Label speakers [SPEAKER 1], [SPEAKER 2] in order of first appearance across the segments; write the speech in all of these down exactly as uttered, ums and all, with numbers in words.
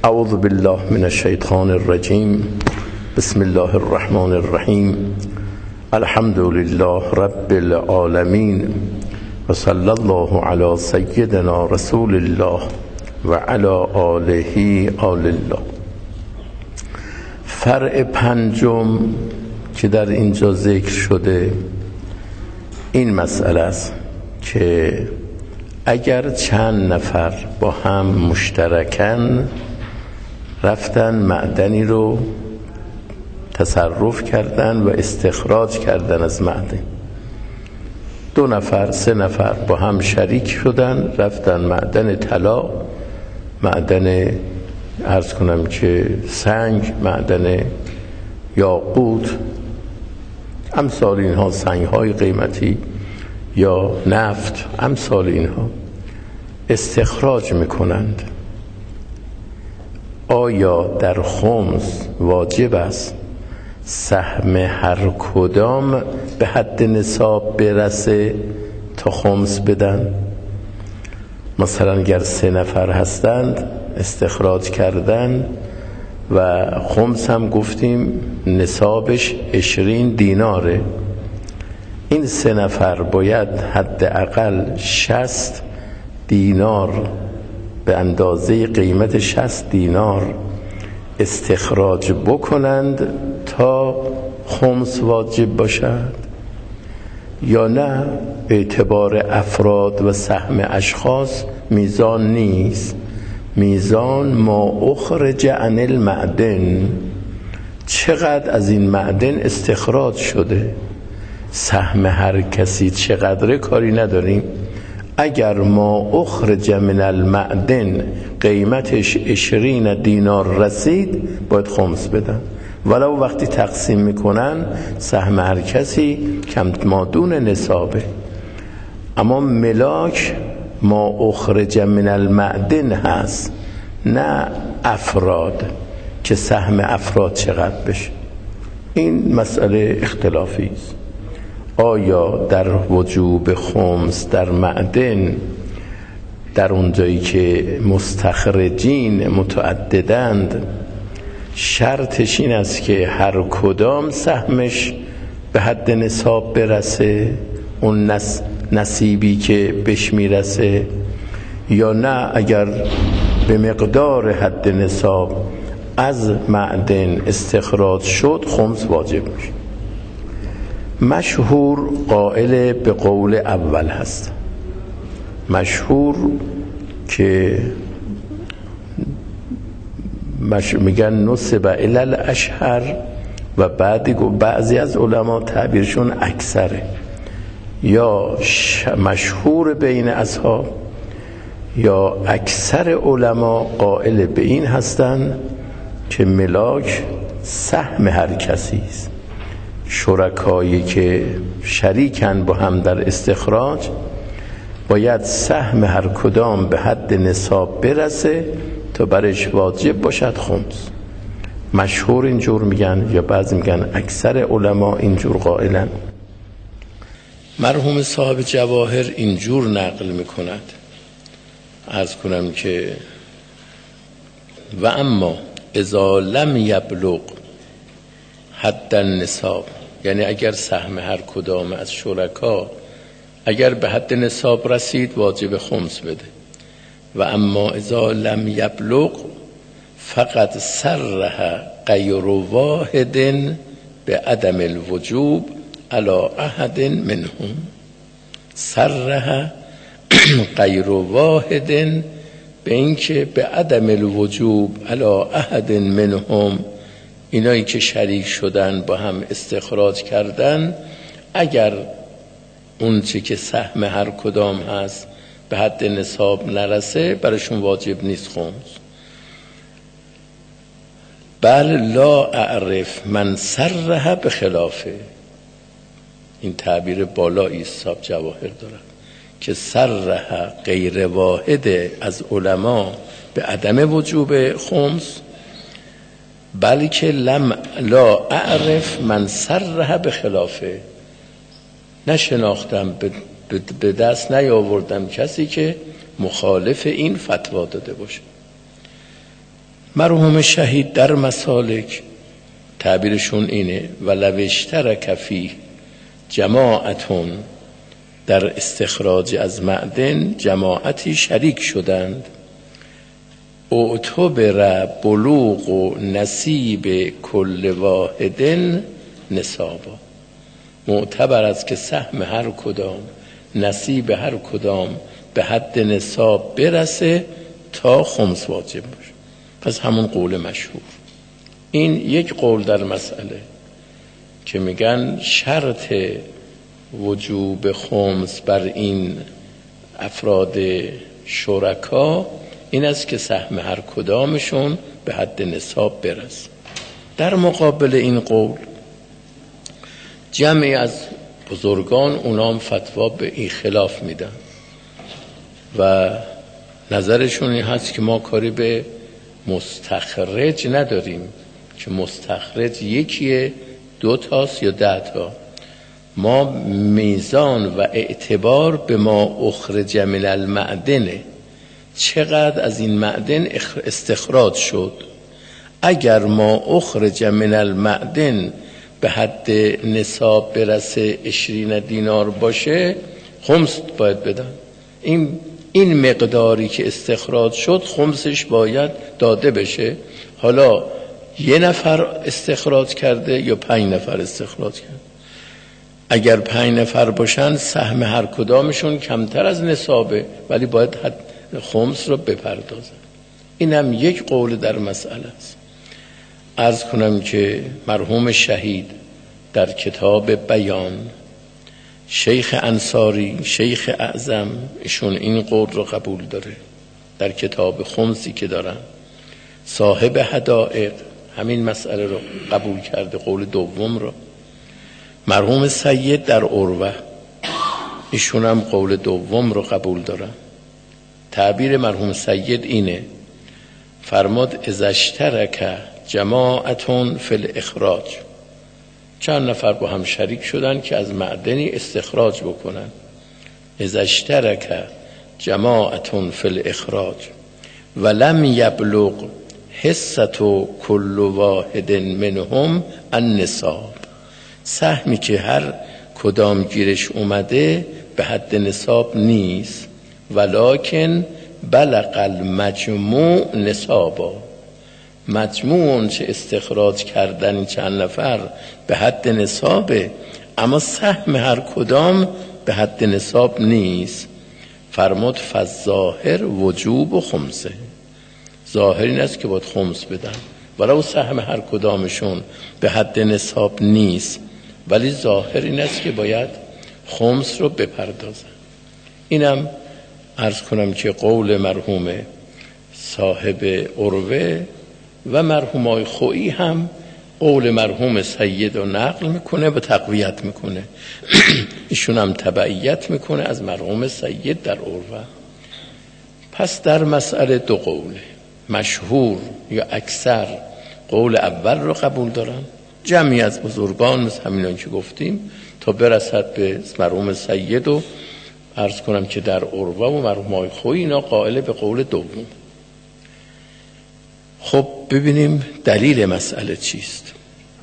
[SPEAKER 1] اعوذ بالله من الشیطان الرجیم. بسم الله الرحمن الرحیم. الحمد لله رب العالمین و صلی الله علی سیدنا رسول الله و علی آله آل الله. فرع پنجم که در اینجا ذکر شده این مسئله است که اگر چند نفر با هم مشترکن رفتن معدنی رو تصرف کردن و استخراج کردن از معدن، دو نفر سه نفر با هم شریک شدن رفتن معدن طلا، معدن عرض کنم که سنگ، معدن یاقوت، امثال اینها، سنگ های قیمتی یا نفت، امثال اینها استخراج میکنند. آیا در خمس واجب است سهم هر کدام به حد نصاب برسه تا خمس بدن؟ مثلا اگر سه نفر هستند استخراج کردن و خمس هم گفتیم نصابش عشرین دیناره، این سه نفر باید حداقل شصت دینار به اندازه قیمت شصت دینار استخراج بکنند تا خمس واجب باشد، یا نه اعتبار افراد و سهم اشخاص میزان نیست. میزان ما اخرج عن المعدن، چقدر از این معدن استخراج شده، سهم هر کسی چقدر کاری نداریم. اگر ما اخرج من المعدن قیمتش عشرین دینار رسید باید خمس بدن، ولو وقتی تقسیم میکنن سهم هر کسی کم مادون نصابه. اما ملاک ما اخرج من المعدن هست، نه افراد که سهم افراد چقدر بشه. این مسئله اختلافی است. آیا در وجوب خمس در معدن در اونجایی که مستخرجین متعددند شرطش این است که هر کدام سهمش به حد نصاب برسه، اون نس نصیبی که بهش میرسه، یا نه اگر به مقدار حد نصاب از معدن استخراج شد خمس واجب میشه؟ مشهور قائل به قول اول هست، مشهور که مش... میگن نسب الی الاشهر و بعدی بعضی از علما تعبیرشون اکثره، یا ش... مشهور بین اصحاب یا اکثر علما قائل به این هستن که ملاک سهم هر کسی است. شرکایی که شریکن با هم در استخراج باید سهم هر کدام به حد نصاب برسه تا برش واجب باشد خمس. مشهور اینجور میگن یا بعضی میگن اکثر علما اینجور قائلن. مرحوم صاحب جواهر اینجور نقل میکند، عرض کنم که و اما اذا لم یبلغ حد النصاب، یعنی اگر سهم هر کدام از شرکا اگر به حد نصاب رسید واجب خمس بده. و اما اذا لم یبلغ فقط صرح غیر واحد به عدم الوجوب علی احد منهم، صرح غیر واحد به اینکه به عدم الوجوب علی احد منهم، اینایی که شریک شدن با هم استخراج کردن اگر اون چی که سهم هر کدام هست به حد نصاب نرسه براشون واجب نیست خمس. بل لا اعرف من صرح به خلافه، این تعبیر بالایی صاحب جواهر دارد که صرح غیر واحد از علما به عدم وجوب خمس، بلکه لم لا اعرف من صرح به خلافه، نشناختم به دست نیاوردم کسی که مخالف این فتوا داده باشه. مرحوم شهید در مسالک تعبیرشون اینه ولو اشترک فیه جماعتون، در استخراج از معدن جماعتی شریک شدند، اعتبر بلوغ و نصیب کل واحد نصابا، معتبر است که سهم هر کدام، نصیب هر کدام به حد نصاب برسه تا خمس واجب باشه. پس همون قول مشهور. این یک قول در مسئله که میگن شرط وجوب خمس بر این افراد شرکا این است که سهم هر کدامشون به حد نصاب برسه. در مقابل این قول جمعی از بزرگان اونام فتوا به این خلاف میدن و نظرشون این هست که ما کاری به مستخرج نداریم که مستخرج یکیه، دو تاست یا ده تا. ما میزان و اعتبار به ما اخرج من المعدنه، چقدر از این معدن استخراج شد. اگر ما اخرج من المعدن به حد نصاب برسه عشرین دینار باشه خمس باید بدن. این این مقداری که استخراج شد خمسش باید داده بشه. حالا یه نفر استخراج کرده یا پنج نفر استخراج کرده، اگر پنج نفر باشن سهم هر کدامشون کمتر از نصابه ولی باید حد خمس رو بپردازن. این هم یک قول در مسئله است. عرض کنم که مرحوم شهید در کتاب بیان، شیخ انصاری شیخ اعظم ایشون این قول رو قبول داره در کتاب خمسی که دارن. صاحب حدائق همین مسئله رو قبول کرده، قول دوم رو. مرحوم سید در عروه ایشون هم قول دوم رو قبول دارن. تعبیر مرحوم سید اینه، فرماد اذا اشترک جماعتون فی الاخراج، چند نفر با هم شریک شدن که از معدنی استخراج بکنن. اذا اشترک جماعتون فی الاخراج ولم یبلغ حصت کل واحد منهم النصاب، سهمی که هر کدام گیرش اومده به حد نصاب نیست، ولکن بلغ المجموع نصابا، مجموع چه استخراج کردن چند نفر به حد نصابه اما سهم هر کدام به حد نصاب نیست. فرمود فالظاهر وجوب و خمسه، ظاهر این است که باید خمس بدن ولو سهم هر کدامشون به حد نصاب نیست، ولی ظاهر این است که باید خمس رو بپردازن. اینم عرض کنم که قول مرحوم صاحب عروه و مرحوم آقای خویی هم قول مرحوم سید رو نقل میکنه و تقویت میکنه. ایشون هم تبعیت میکنه از مرحوم سید در عروه. پس در مسئله دو قوله، مشهور یا اکثر قول اول رو قبول دارن، جمعی از بزرگان مثل همینان که گفتیم تا برسد به مرحوم سید و عرض کنم که در عروه و مرحوم آقای خویی اینا قائل به قول دوم. خب ببینیم دلیل مسئله چیست.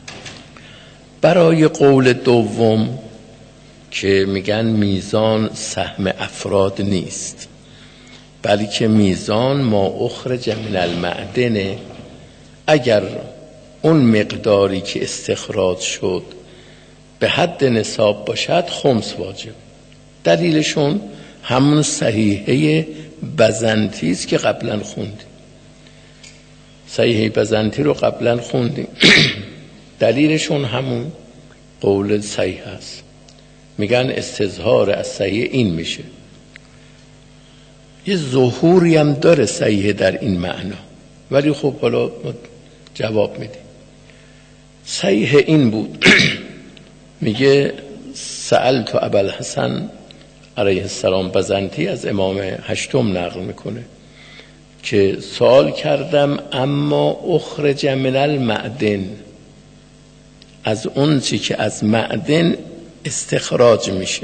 [SPEAKER 1] برای قول دوم که میگن میزان سهم افراد نیست بلکه میزان ما اخرج من المعدن، اگر اون مقداری که استخراج شد به حد نصاب باشد خمس واجب. دلیلشون همون صحیحه بزنطی است که قبلا خوندیم، صحیحه بزنطی رو قبلا خوندیم. دلیلشون همون قول صحیح است. میگن استظهار از صحیح این میشه، یه ظهوری هم داره صحیح در این معنا، ولی خب حالا جواب میدیم. صحیح این بود میگه سألت ابوالحسن علیه السلام، بزنطی از امام هشتم نقل میکنه که سوال کردم اما اخرج من المعدن، از اون چی که از معدن استخراج میشه،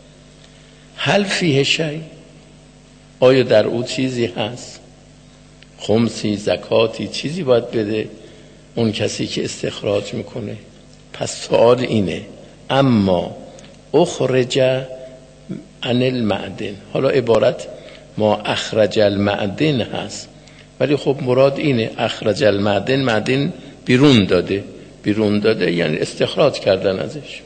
[SPEAKER 1] هل فیه شی، آیا در او چیزی هست؟ خمسی، زکاتی، چیزی باید بده اون کسی که استخراج میکنه. پس سوال اینه اما اخرج عن المعدن، حالا عبارت ما اخرج المعدن هست ولی خب مراد اینه اخرج المعدن، معدن بیرون داده، بیرون داده یعنی استخراج کردن ازش.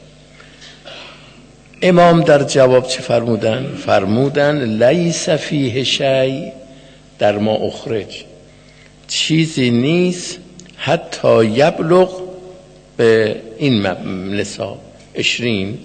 [SPEAKER 1] امام در جواب چه فرمودن؟ فرمودن لیس فیه شیء، در ما اخرج چیزی نیست حتی یبلغ به این نصاب عشرین.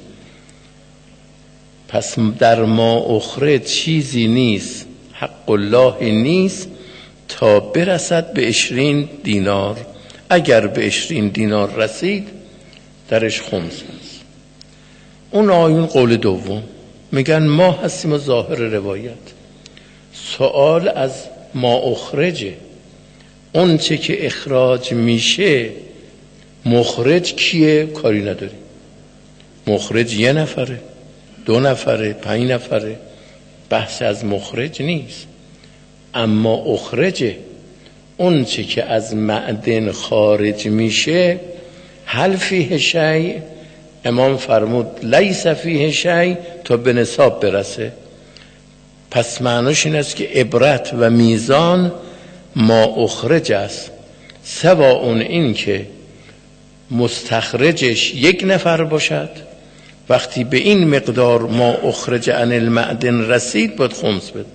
[SPEAKER 1] پس در ما اخرج چیزی نیست، حق الله نیست تا برسد به عشرین دینار. اگر به عشرین دینار رسید درش خمس هست. اون آیون قول دوم میگن ما هستیم و ظاهر روایت. سوال از ما اخرجه، اون چه که اخراج میشه مخرج کیه؟ کاری نداری. مخرج یه نفره، دو نفره، پنج نفره، بحث از مخرج نیست. اما اخرجه، اون چه که از معدن خارج میشه. هل فیه شیء؟ امام فرمود لیس فیه شیء تا به نصاب برسه. پس معناش این است که عبرت و میزان ما اخرج است، سوا اون این که مستخرجش یک نفر باشد. وقتی به این مقدار ما اخرج عن المعدن رسید باید خمس بده،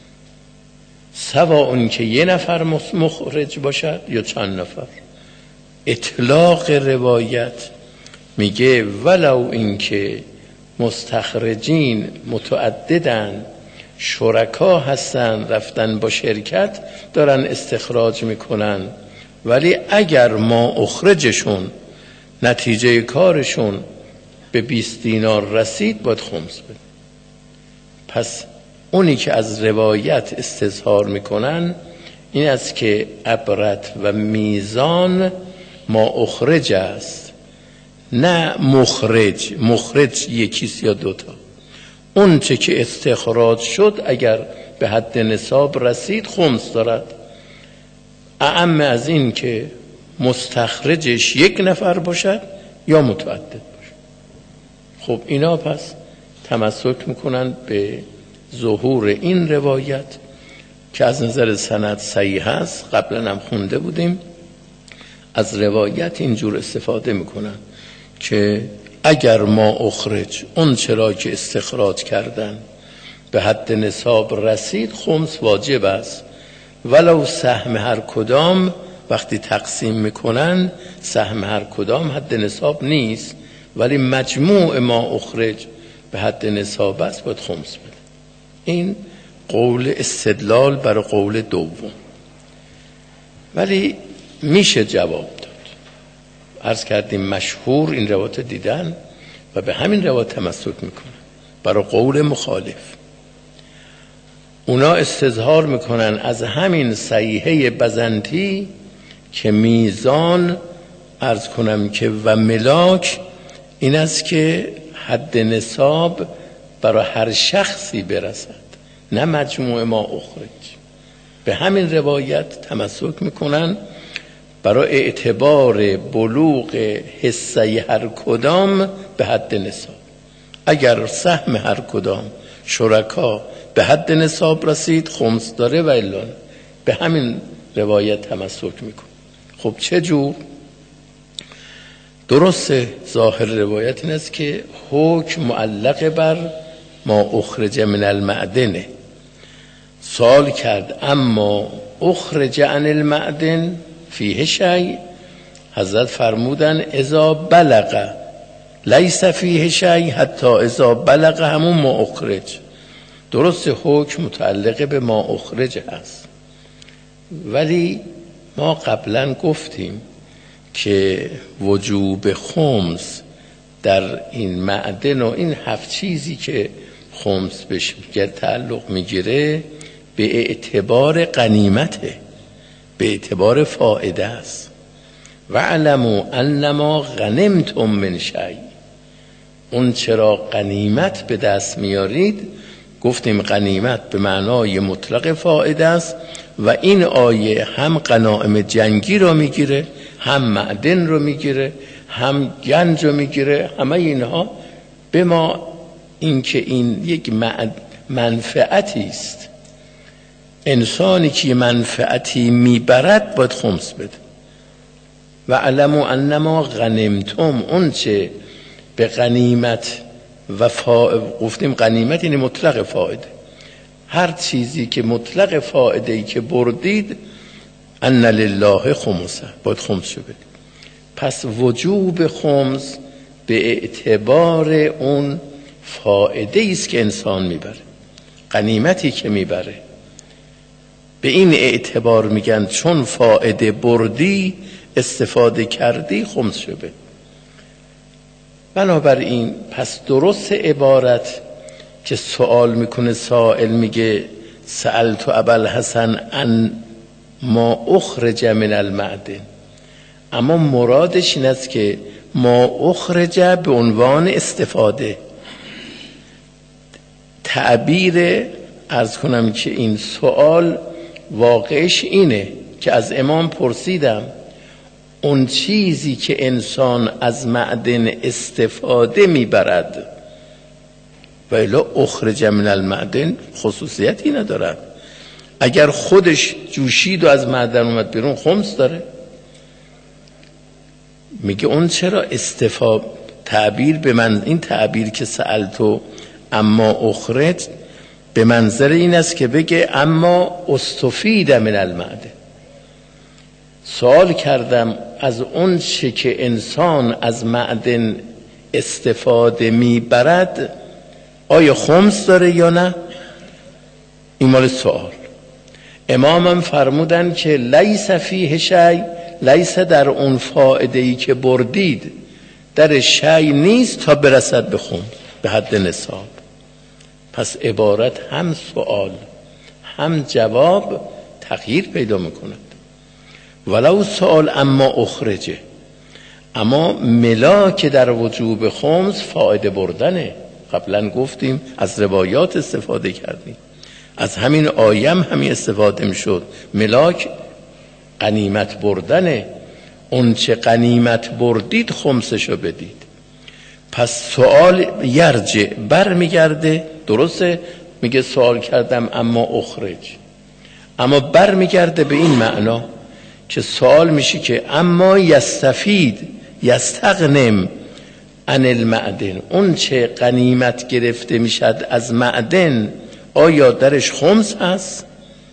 [SPEAKER 1] سوا اون که یه نفر مخرج باشد یا چند نفر. اطلاق روایت میگه ولو این که مستخرجین متعددن، شرکا هستن، رفتن با شرکت دارن استخراج میکنن، ولی اگر ما اخرجشون نتیجه کارشون به بیست دینار رسید باید خمس بده. پس اونی که از روایت استظهار میکنن این است که عبرت و میزان ما اخرج است، نه مخرج. مخرج یکیست یا دوتا. اون چه که استخراج شد اگر به حد نصاب رسید خمس دارد، اعم از این که مستخرجش یک نفر باشد یا متعدد باشد. خب اینا پس تمسک میکنند به ظهور این روایت که از نظر سند صحیح است. قبلا هم خونده بودیم از روایت اینجور استفاده میکنن که اگر ما اخرج اون چرا که استخراج کردن به حد نصاب رسید خمس واجب است، ولو سهم هر کدام وقتی تقسیم میکنن سهم هر کدام حد نصاب نیست، ولی مجموع ما اخرج به حد نصاب است باید خمس بده. این قول استدلال برای قول دوم. ولی میشه جواب داد. عرض کردیم مشهور این روایت دیدن و به همین روایت تمسک میکنن برای قول مخالف. اونا استظهار میکنن از همین صحیحه بزنطی که میزان عرض کنم که و ملاک این است که حد نصاب برای هر شخصی برسد، نه مجموع ما اخرج. به همین روایت تمسک میکنن برای اعتبار بلوغ حصه هر کدام به حد نصاب. اگر سهم هر کدام شرکا به حد نصاب رسید خمس داره و الا به همین روایت تمسک میکن. خب چه جور؟ درست ظاهر روایت این است که حکم معلق بر ما اخرج من المعدنه. سوال کرد اما اخرج عن المعدن فیه شیء، حضرت فرمودن اذا بلغ لیس فیه شیء حتی اذا بلغ همون ما اخرج. درست حکم متعلق به ما اخرج هست، ولی ما قبلا گفتیم که وجوب خمس در این معدن و این هفت چیزی که خمس بهش تعلق میگیره به اعتبار غنیمته، به اعتبار فائده است. و علموا انما غنمتم من شیء، اون چرا غنیمت به دست میارید، گفتیم غنیمت به معنای مطلق فائده است و این آیه هم غنایم جنگی رو میگیره، هم معدن رو میگیره، هم گنج رو میگیره. همه اینها به ما این که این یک منفعتی است، انسانی که منفعتی میبرد باید خمس بده. و علموا انما غنمتم، اون چه به غنیمت و فا... گفتیم غنیمت یعنی مطلق فایده، هر چیزی که مطلق فایده ای که بردید ان لله خمسه، باید خمس شو بدید. پس وجوب خمس به اعتبار اون فایده است که انسان میبره، غنیمتی که میبره، به این اعتبار میگن چون فایده بردی استفاده کردی خمس شو بده. بنابراین پس درست عبارت که سوال میکنه سائل میگه سألت ابوالحسن عن ما اخرج من المعدن، اما مرادش این است که ما اخرج به عنوان استفاده. تعبیر عرض کنم که این سوال واقعش اینه که از امام پرسیدم اون چیزی که انسان از معدن استفاده میبرد و الا اخرج من المعدن خصوصیتی ندارد. اگر خودش جوشید و از معدن اومد بیرون خمس داره. میگه اون چرا استفاده تعبیر به من، این تعبیر که سألتو اما اخرج به منظر این است که بگه اما استفید من المعدن، سوال کردم از اون چه که انسان از معدن استفاده میبرد آیا خمس داره یا نه؟ این مال سوال. امامم فرمودن که لیس فیه شی، لیس در اون فایده‌ای که بردید در شی نیست تا برسد به خمس، به حد نصاب. پس عبارت هم سوال هم جواب تغییر پیدا میکند. ولو سوال اما اخرجه، اما ملاک در وجوب خمس فایده بردنه. قبلا گفتیم از روایات استفاده کردیم، از همین آیم همین استفاده میشد. ملاک غنیمت بردنه، اون چه غنیمت بردید خمسشو بدید. پس سوال یرجع بر میگرده، درسته میگه سوال کردم اما اخرج، اما بر میگرده به این معنا که سوال میشه که اما یستفید یستغنم عن المعدن، اون چه غنیمت گرفته میشد از معدن آیا درش خمس هست؟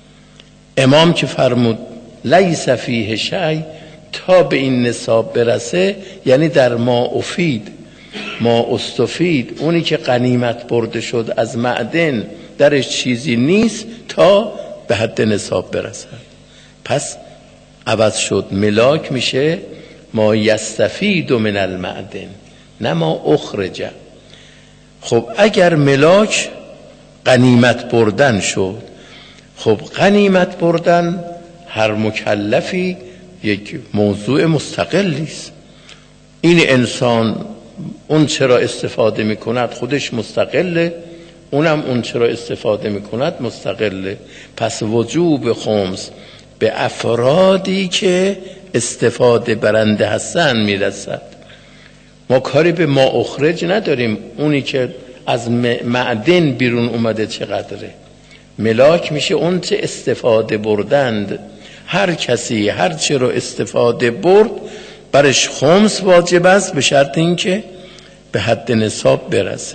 [SPEAKER 1] امام که فرمود لیس فیه شی، تا به این نصاب برسه یعنی در ما افید ما استفید، اونی که غنیمت برده شد از معدن درش چیزی نیست تا به حد نصاب برسه. پس عوض شد، ملاک میشه ما یستفید من المعدن نه ما اخرج. خب اگر ملاک غنیمت بردن شد، خب غنیمت بردن هر مکلفی یک موضوع مستقلی است. این انسان اون چرا استفاده میکند خودش مستقله، اونم اون چرا استفاده میکند مستقله. پس وجوب خمس به افرادی که استفاده برنده هستن میرسد. ما کاری به ما اخرج نداریم، اونی که از معدن بیرون اومده چقدره. ملاک میشه اون چه استفاده بردند. هر کسی هر چه رو استفاده برد برش خمس واجب است، به شرط اینکه به حد نصاب برسه.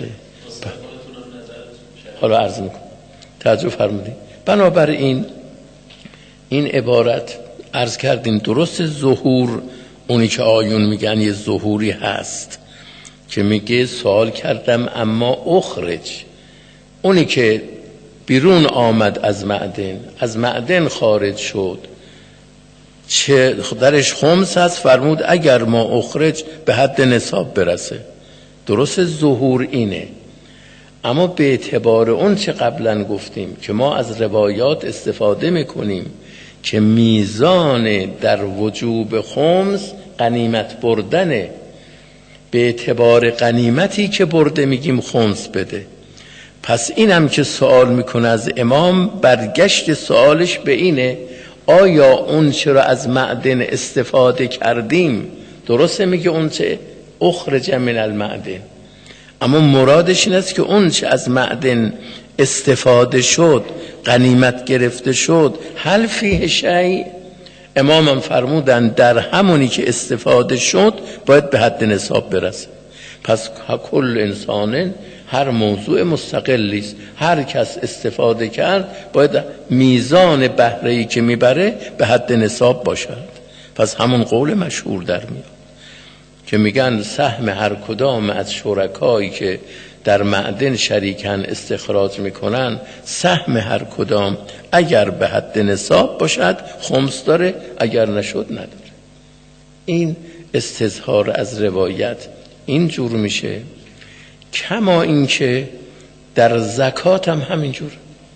[SPEAKER 1] حالا عرض میکنم توجه فرمودید. بنابراین این عبارت عرض کردیم درست ظهور، اونی که آیون میگن یه ظهوری هست که میگه سوال کردم اما اخرج، اونی که بیرون آمد از معدن، از معدن خارج شد چه درش خمس هست، فرمود اگر ما اخرج به حد نصاب برسه. درست ظهور اینه، اما به اعتبار اون چه قبلا گفتیم که ما از روایات استفاده میکنیم که میزان در وجوب خمس غنیمت بردنه، به اعتبار غنیمتی که برده میگیم خمس بده. پس اینم که سوال میکنه از امام، برگشت سوالش به اینه آیا اون چرا از معدن استفاده کردیم، درسته میگه اون چه اخرج من المعدن، اما مرادش این است که اون چه از معدن استفاده شد، غنیمت گرفته شد، هل فیه شیء، امام هم فرمودن در همونی که استفاده شد باید به حد نصاب برسه. پس کل انسان، هر موضوع مستقلی است، هر کس استفاده کرد باید میزان بهره‌ای که میبره به حد نصاب باشد. پس همون قول مشهور در میاد که میگن سهم هر کدام از شرکایی که در معدن شریکن استخراج میکنن، سهم هر کدام اگر به حد نصاب باشد خمس داره، اگر نشد نداره. این استظهار از روایت اینجور میشه. کما اینکه در زکات هم همینجور.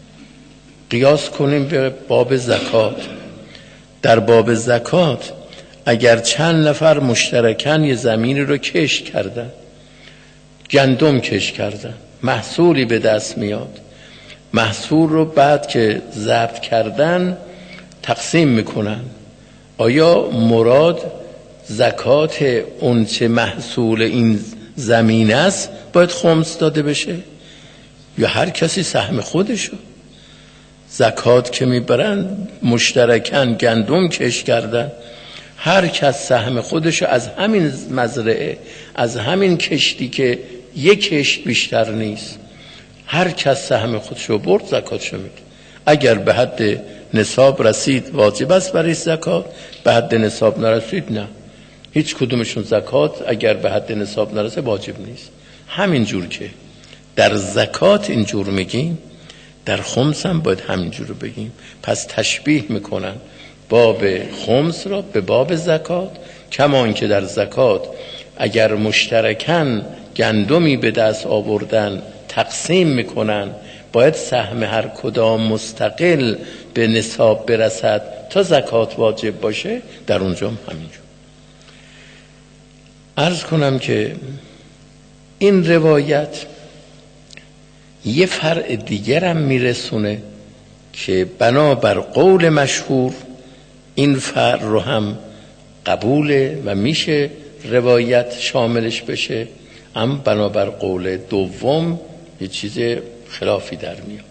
[SPEAKER 1] قیاس کنیم به باب زکات. در باب زکات اگر چند نفر مشترکن یه زمینی رو کشت کردن، گندم کشت کردن، محصولی به دست میاد، محصول رو بعد که ضبط کردن تقسیم میکنن، آیا مراد زکات اون چه محصول این زمین است باید خمس داده بشه یا هر کسی سهم خودشو؟ زکات که میبرن مشترکن گندم کشت کردن، هر کس سهم خودشو از همین مزرعه، از همین کشتی که یک کشت بیشتر نیست، هر کس سهم خودشو برد زکاتشو میده. اگر به حد نصاب رسید واجب است برای زکات، به حد نصاب نرسید نه، هیچ کدومشون زکات اگر به حد نصاب نرسه واجب نیست. همین جور که در زکات اینجور میگیم، در خمس هم باید همین جور بگیم. پس تشبیه میکنن باب خمس را به باب زکات، کما اینکه در زکات اگر مشترکن گندمی به دست آوردن تقسیم میکنن، باید سهم هر کدام مستقل به نصاب برسد تا زکات واجب باشه، در اونجا هم همینجور. عرض کنم که این روایت یه فرع دیگر هم میرسونه که بنابر قول مشهور این فرع رو هم قبوله و میشه روایت شاملش بشه، اما بنابر قول دوم یه چیز خلافی در میاد.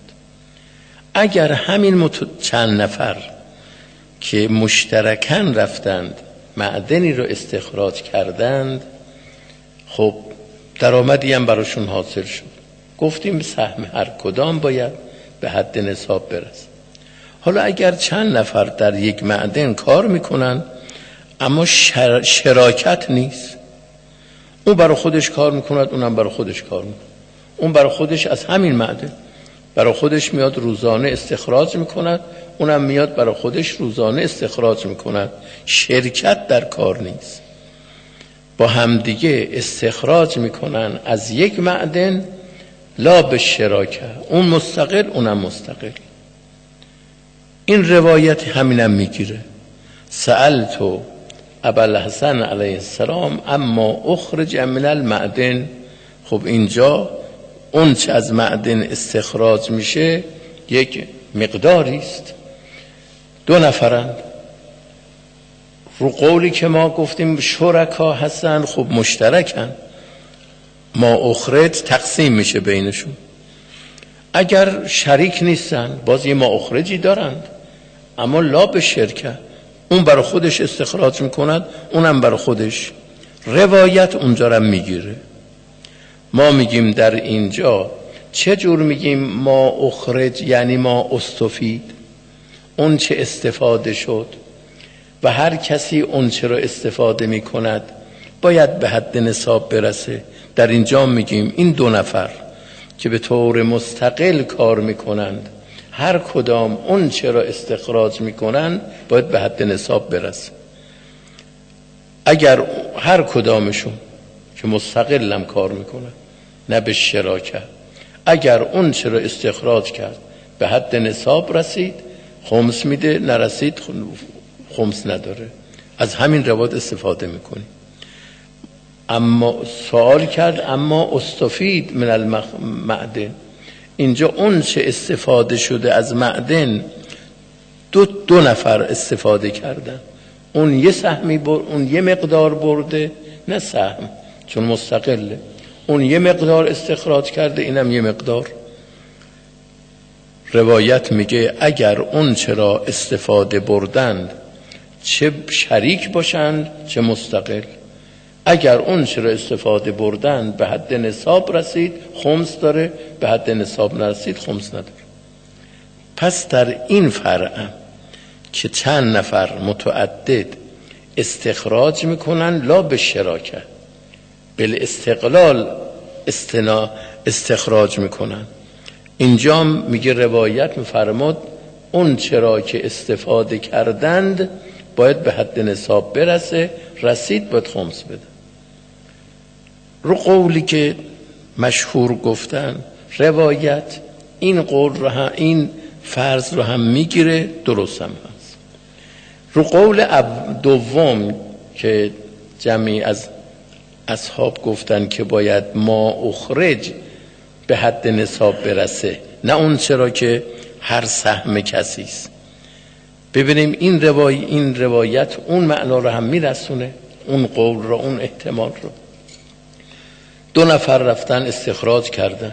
[SPEAKER 1] اگر همین مت... چند نفر که مشترکن رفتند معدنی رو استخراج کردند، خب درآمدی هم براشون حاصل شد، گفتیم سهم هر کدام باید به حد نصاب برسه. حالا اگر چند نفر در یک معدن کار میکنن اما شر... شراکت نیست، اون برای خودش کار میکند، اونم برای خودش کار میکند، اون برای خودش از همین معدن برای خودش میاد روزانه استخراج میکند، اونم میاد برای خودش روزانه استخراج میکند، شرکت در کار نیست، با همدیگه استخراج میکنن از یک معدن، لا به شراکه، اون مستقل اونم مستقل. این روایت همینم میگیره. سألتو ابوالحسن علیه السلام اما اخرج من المعدن. خب اینجا اون چه از معدن استخراج میشه یک مقداری است، دو نفرند، رو قولی که ما گفتیم شرکا هستن، خب مشترکن، ما اخرج تقسیم میشه بینشون. اگر شریک نیستن باز یه ما اخرجی دارند، اما لا به شرکه، اون برای خودش استخراج میکند، اونم برای خودش. روایت اونجا رو میگیره. ما میگیم در اینجا چه جور میگیم ما اخرج، یعنی ما استفید، اون چه استفاده شد، و هر کسی اون چه رو استفاده میکند باید به حد نصاب برسه. در اینجا میگیم این دو نفر که به طور مستقل کار میکنند، هر کدام اون چه را استخراج میکنند باید به حد نصاب برسه. اگر هر کدامشون که مستقل هم کار میکنند، نه به شراکت، اگر اون چه را استخراج کرد به حد نصاب رسید خمس میده، نرسید خمس نداره. از همین روایت استفاده میکنیم. اما سوال کرد اما استفید من المعدن، اینجا اون چه استفاده شده از معدن دو, دو نفر استفاده کردن، اون یه سهمی بر... اون یه مقدار برده، نه سهم چون مستقله، اون یه مقدار استخراج کرده، اینم یه مقدار. روایت میگه اگر اون چرا استفاده بردند چه شریک باشند چه مستقل، اگر اون چرا استفاده بردند به حد نصاب رسید خمس داره، به حد نصاب نرسید خمس نداره. پس در این فرع که چند نفر متعدد استخراج میکنن لا به شراکت بل استقلال استنا استخراج میکنن، اینجا میگه روایت میفرماد اون چرا که استفاده کردند باید به حد نصاب برسه، رسید باید خمس بده. رو قولی که مشهور گفتن روایت این قول رو هم این فرض رو هم میگیره، درست هم هست. رو قول دوم که جمعی از اصحاب گفتن که باید ما اخرج به حد نصاب برسه، نه اون چرا که هر سهم کسی است. ببینیم این روای این روایت اون معنا رو هم میرسونه، اون قول رو، اون احتمال رو. دو نفر رفتن استخراج کردن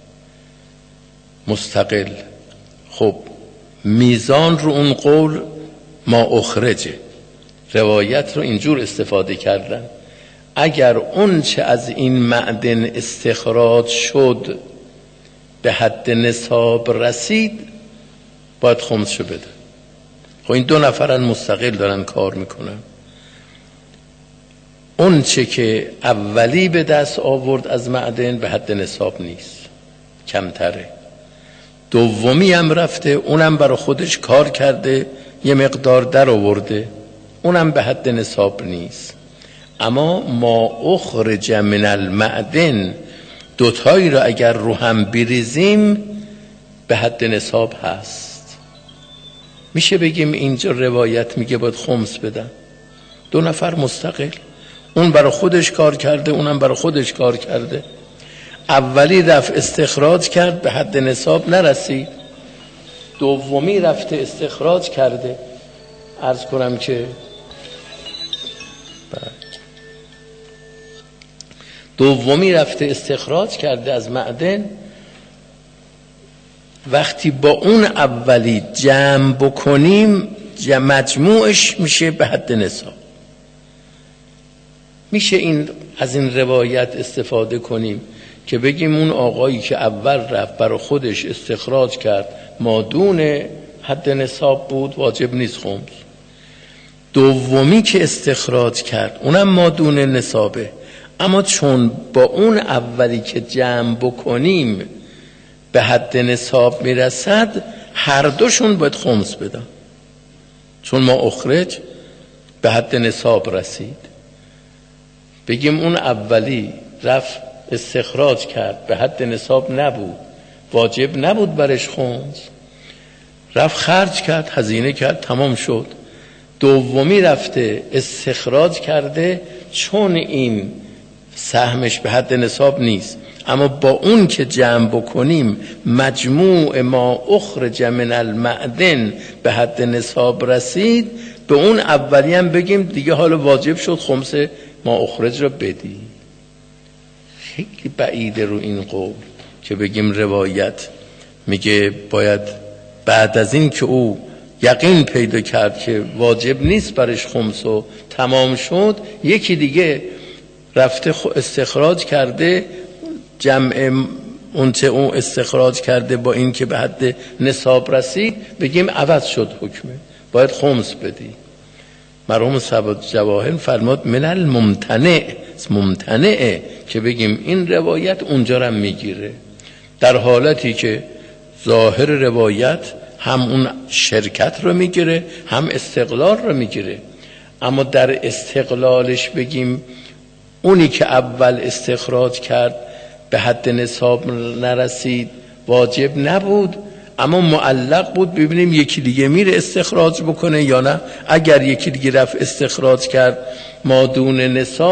[SPEAKER 1] مستقل، خب میزان رو اون قول ما اخرجه، روایت رو اینجور استفاده کردن اگر اون چه از این معدن استخراج شد به حد نصاب رسید باید خمسشو بده. خب این دو نفرن مستقل دارن کار میکنن، اون چه که اولی به دست آورد از معدن به حد نصاب نیست، کمتره. دومی هم رفته اونم برای خودش کار کرده یه مقدار در آورده، اونم به حد نصاب نیست. اما ما اخرج من المعدن دوتایی رو اگر رو هم بریزیم به حد نصاب هست. میشه بگیم اینجا روایت میگه باید خمس بدن، دو نفر مستقل، اون برای خودش کار کرده اونم برای خودش کار کرده. اولی رفت استخراج کرد به حد نصاب نرسید، دومی رفته استخراج کرده. عرض کنم که دومی رفته استخراج کرده از معدن، وقتی با اون اولی جمع بکنیم مجموعش میشه به حد نصاب. میشه این از این روایت استفاده کنیم که بگیم اون آقایی که اول رفت برای خودش استخراج کرد مادون حد نصاب بود واجب نیست خمس، دومی که استخراج کرد اونم مادون نصابه، اما چون با اون اولی که جمع بکنیم به حد نصاب میرسد هر دوشون باید خمس بدن، چون ما اخرج به حد نصاب رسید. بگیم اون اولی رفت استخراج کرد به حد نصاب نبود، واجب نبود برش خمس، رفت خرج کرد هزینه کرد تمام شد. دومی رفته استخراج کرده چون این سهمش به حد نصاب نیست، اما با اون که جمع بکنیم مجموع ما اخرج من المعدن به حد نصاب رسید، به اون اولی هم بگیم دیگه حالا واجب شد خمس ما اخرج را بدی. خیلی بعیده رو این قول که بگیم روایت میگه باید بعد از این که او یقین پیدا کرد که واجب نیست برش خمس و تمام شد یکی دیگه رفته استخراج کرده جمع اون چه اون استخراج کرده با این که به حد نصاب رسید بگیم عوض شد حکمه، باید خمس بدی. مرحوم صاحب جواهر فرمود من الممتنع، ممتنعه که بگیم این روایت اونجا رو میگیره، در حالتی که ظاهر روایت هم اون شرکت رو میگیره هم استقلال رو میگیره. اما در استقلالش بگیم اونی که اول استخراج کرد به حد نصاب نرسید واجب نبود اما معلق بود، ببینیم یکی دیگه میره استخراج بکنه یا نه. اگر یکی دیگه رفت استخراج کرد مادون نصاب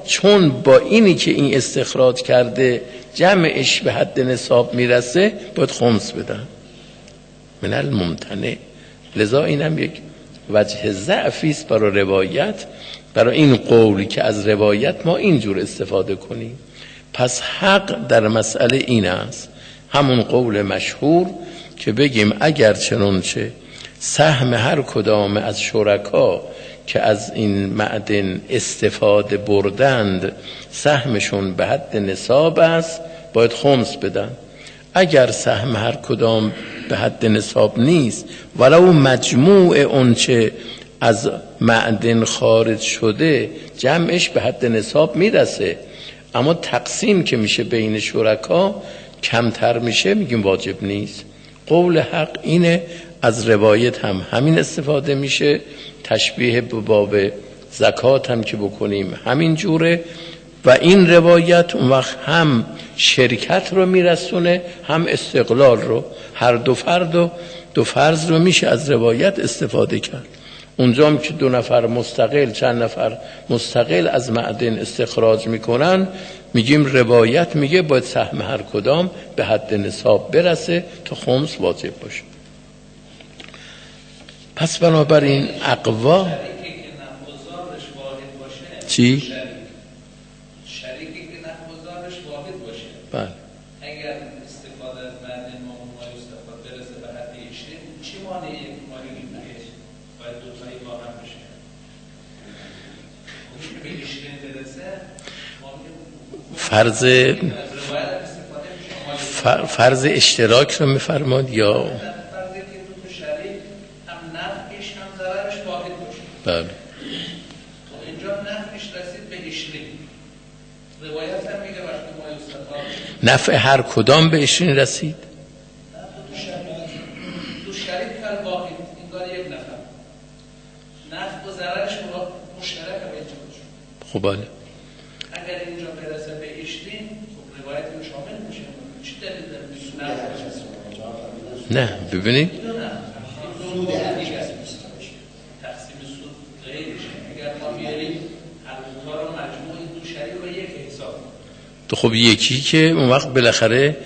[SPEAKER 1] چون با اینی که این استخراج کرده جمعش به حد نصاب میرسه باید خمس بدن. من الممتنع. لذا اینم یک وجه ضعفی است برای روایت، برای این قولی که از روایت ما اینجور استفاده کنیم. پس حق در مسئله این است، همون قول مشهور که بگیم اگر چنانچه سهم هر کدام از شرکا که از این معدن استفاده بردند سهمشون به حد نصاب است باید خمس بدن. اگر سهم هر کدام به حد نصاب نیست ولو مجموع اونچه از معدن خارج شده جمعش به حد نصاب میرسه، اما تقسیم که میشه بین شرکا کمتر میشه، میگیم واجب نیست. قول حق اینه، از روایت هم همین استفاده میشه، تشبیه به باب زکات هم که بکنیم همین جوره، و این روایت اون وقت هم شرکت رو میرسونه هم استقلال رو، هر دو فرد و دو فرض رو میشه از روایت استفاده کرد. اونجا هم که دو نفر مستقل چند نفر مستقل از معدن استخراج میکنن میگیم روایت میگه باید سهم هر کدام به حد نصاب برسه تا خمس واجب باشه. پس بنابراین اقوا چی؟
[SPEAKER 2] شریکی که نخوزارش واحد باشه.
[SPEAKER 1] بله.
[SPEAKER 2] اگر استفاده از معدن ما ما استفاده برسه به حد عشرین، چی مانعی مانعی بهش؟ باید دو تایی با هم بشه. به عشرین برسه
[SPEAKER 1] فرض فرض اشتراک رو میفرماد یا
[SPEAKER 2] فرضی که دو تا شریک هم نفعش هم ضررش واحد باشه.
[SPEAKER 1] بله. نفع هر کدام به عشرین رسید؟
[SPEAKER 2] دو شریک هر واحد انگار یک نفر نفع و ضررش مشترک به اینجا باشه.
[SPEAKER 1] خب بله.
[SPEAKER 2] اگر اینجا برسه به عشرین خب روایت رو شامل میشه. چی دلیل داره؟
[SPEAKER 1] نه ببینید
[SPEAKER 2] سود تقسیم سود غیرشه. اگر ما بیاریم هر دو تا رو مجموع دو شریک رو یک حساب،
[SPEAKER 1] تو خب یکی که اون وقت بالاخره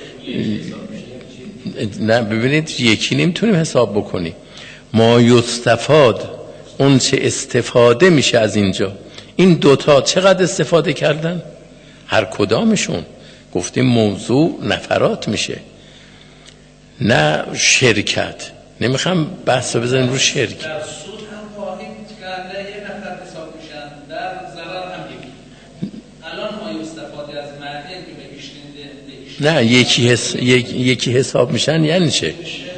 [SPEAKER 1] نه ببینید یکی نمیتونیم حساب بکنیم. ما یستفاد اون چه استفاده میشه از اینجا، این دوتا چقدر استفاده کردن؟ هر کدامشون گفتیم موضوع نفرات میشه نه شرکت. نمیخوام بحث رو بزنیم رو شرکت.
[SPEAKER 2] در سود هم واحد کرده یک نفر حساب میشن، در ضرر هم یکی. الان ما استفاده از معدن که به عشرین
[SPEAKER 1] نه یکی, حس... یک... یکی حساب میشن یعنی چه؟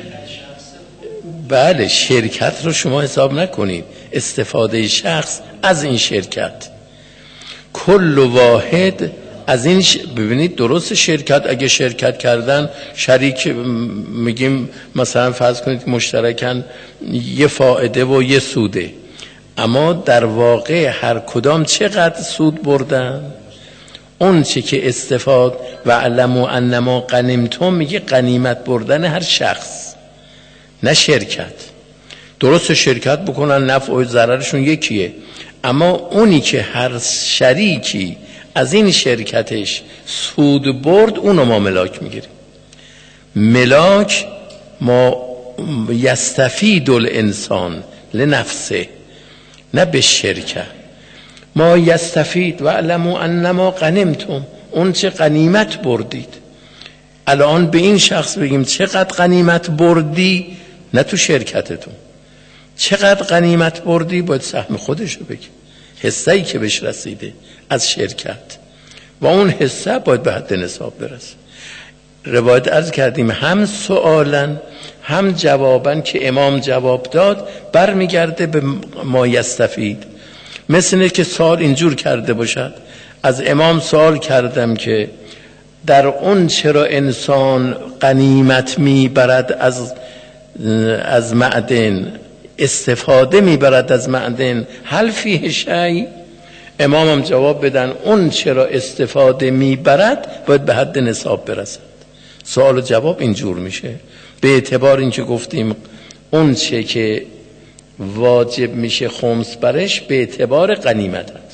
[SPEAKER 1] بله شرکت رو شما حساب نکنید، استفاده شخص از این شرکت کل واحد از این ش... ببینید درست شرکت اگه شرکت کردن شریک میگیم مثلا فرض کنید مشترکن یه فائده و یه سوده، اما در واقع هر کدام چقدر سود بردن؟ اون چه که استفاد و علمو انما غنیمتم میگه غنیمت بردن هر شخص نه شرکت. درست شرکت بکنن نفع و ضررشون یکیه، اما اونی که هر شریکی از این شرکتش سود برد اونو ما ملاک میگیریم. ملاک ما یستفید الانسان لنفسه نه به شرکت. ما یستفید و علمو انما غنیمتم، اون چه غنیمت بردید. الان به این شخص بگیم چقدر غنیمت بردی، نه تو شرکتتون چقدر غنیمت بردی باید سهم خودشو بگی، حصه‌ای که بهش رسیده از شرکت و اون حصه باید به حد نصاب برسه. روایت عرض کردیم هم سؤالن هم جوابن که امام جواب داد برمیگرده به ما یستفید. مثل اینه که سوال اینجور کرده باشد، از امام سوال کردم که در اون چرا انسان غنیمت میبرد از از معدن، استفاده میبرد از معدن، هل فیه شیء؟ امامم جواب بدن اون چرا استفاده میبرد باید به حد نصاب برسد. سوال و جواب اینجور میشه، به اعتبار اینکه گفتیم اون چه که واجب میشه خمس برش به اعتبار غنیمت هست،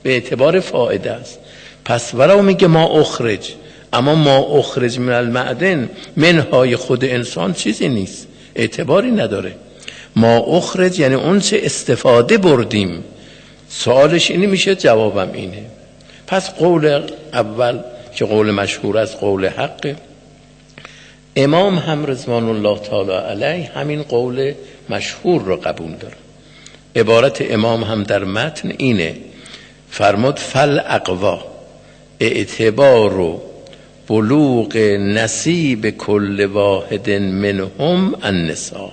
[SPEAKER 1] به اعتبار فائده است. پس ولو میگه ما اخرج، اما ما اخرج من المعدن منهای خود انسان چیزی نیست، اعتباری نداره. ما اخرج یعنی اون چه استفاده بردیم. سوالش اینی میشه، جوابم اینه. پس قول اول که قول مشهور از قول حق، امام هم رضوان الله تعالی علیه همین قول مشهور رو قبول داره. عبارت امام هم در متن اینه، فرمود فل اقوا اعتبار و بلوغ نصیب کل واحد منهم النصاب.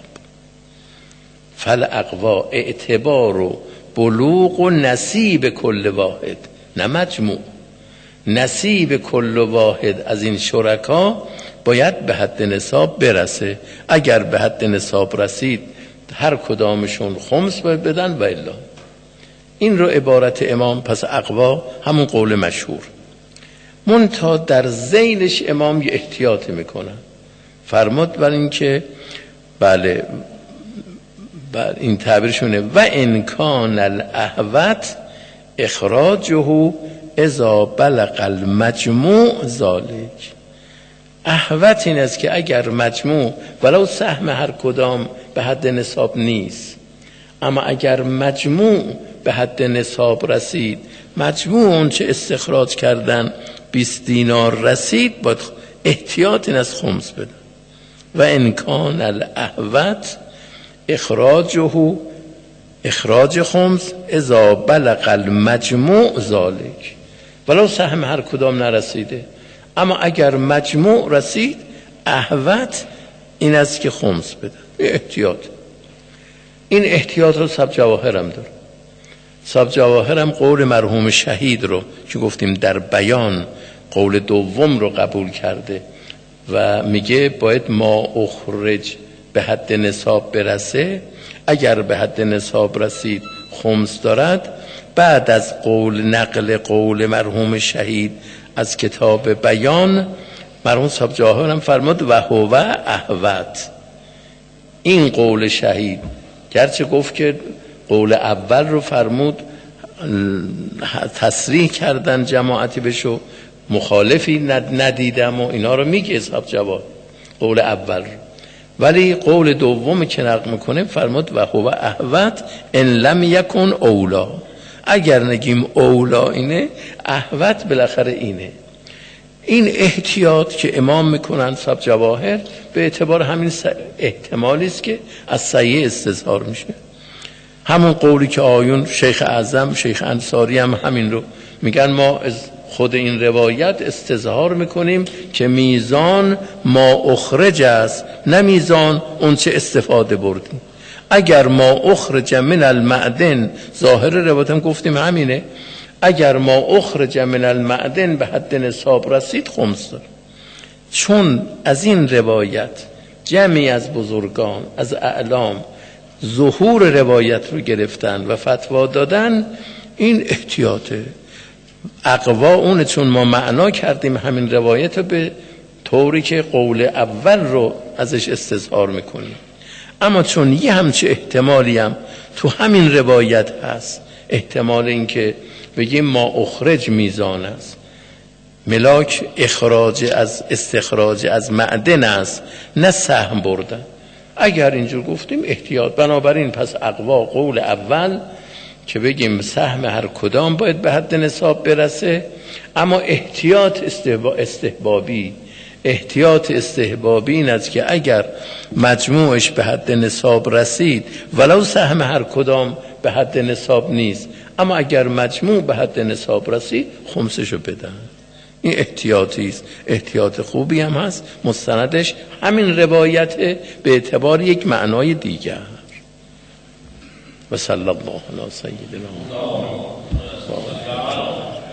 [SPEAKER 1] فل اقوا اعتبار و بلوغ و نصیب کل واحد، نه مجموع، نصیب کل واحد از این شرکا باید به حد نصاب برسه. اگر به حد نصاب رسید هر کدامشون خمس باید بدن و الا. این رو عبارت امام. پس اقوا همون قول مشهور. منتها در ذیلش امام یه احتیاط میکنن، فرمود بر این که بله بر این تعبیرشونه و انکان الاحوت اخراجه اذا بلغ المجموع ذالک. احوت این است که اگر مجموع ولو سهم هر کدام به حد نصاب نیست، اما اگر مجموع به حد نصاب رسید، مجموع اون چه استخراج کردن بیست دینار رسید، باید احتیاط این از خمس بدن. و انکان الاحوت اخراجه اخراج خمس اذا بلغ المجموع ذالک. ولو سهم هر کدام نرسیده، اما اگر مجموع رسید، احوت این است که خمس بدن. احتیاط. این احتیاط رو سب جواهر هم داره. سب جواهر هم قول مرحوم شهید رو که گفتیم در بیان قول دوم رو قبول کرده و میگه باید ما اخرج به حد نصاب برسه. اگر به حد نصاب رسید خمس دارد. بعد از قول نقل قول مرحوم شهید از کتاب بیان، مرحوم صاحب جواهر هم فرمود و هو احوت. این قول شهید گرچه گفت که قول اول رو فرمود تصریح کردن جماعتی بشو، مخالفی ندیدم و اینا رو میگه صاحب جواهر قول اول رو، ولی قول دوم که نقل میکنه فرمود و هو احوت ان لم یکن اولا. اگر نگیم اولا اینه، احوت بالاخره اینه. این احتیاط که امام میکنن صاحب جواهر به اعتبار همین احتمالی است که از صحیح استظهار میشه. همون قولی که آیون شیخ اعظم شیخ انصاری هم همین رو میگن، ما از خود این روایت استظهار میکنیم که میزان ما اخرج است، نه میزان اون چه استفاده بردیم. اگر ما اخرج من المعدن، ظاهر روایت هم گفتیم همینه، اگر ما اخرج من المعدن به حد نصاب رسید خمس دار. چون از این روایت جمعی از بزرگان از اعلام ظهور روایت رو گرفتن و فتوا دادن، این احتیاطه. اقوا اونه، چون ما معنا کردیم همین روایت رو به طوری که قول اول رو ازش استظهار میکنیم. اما چون یه همچه احتمالی هم تو همین روایت هست، احتمال این که بگیم ما اخرج میزان است، ملاک اخراج از استخراج از معدن است، نه سهم بردن. اگر اینجور گفتیم احتیاط. بنابراین پس اقوا قول اول که بگیم سهم هر کدام باید به حد نصاب برسه، اما احتیاط استحبابی احتیاط استحبابی این است که اگر مجموعش به حد نصاب رسید ولو سهم هر کدام به حد نصاب نیست، اما اگر مجموع به حد نصاب رسید خمسشو بدن. این احتیاطی است، احتیاط خوبی هم هست. مستندش همین روایت به اعتبار یک معنای دیگر. و صلی الله علی سیدنا محمد.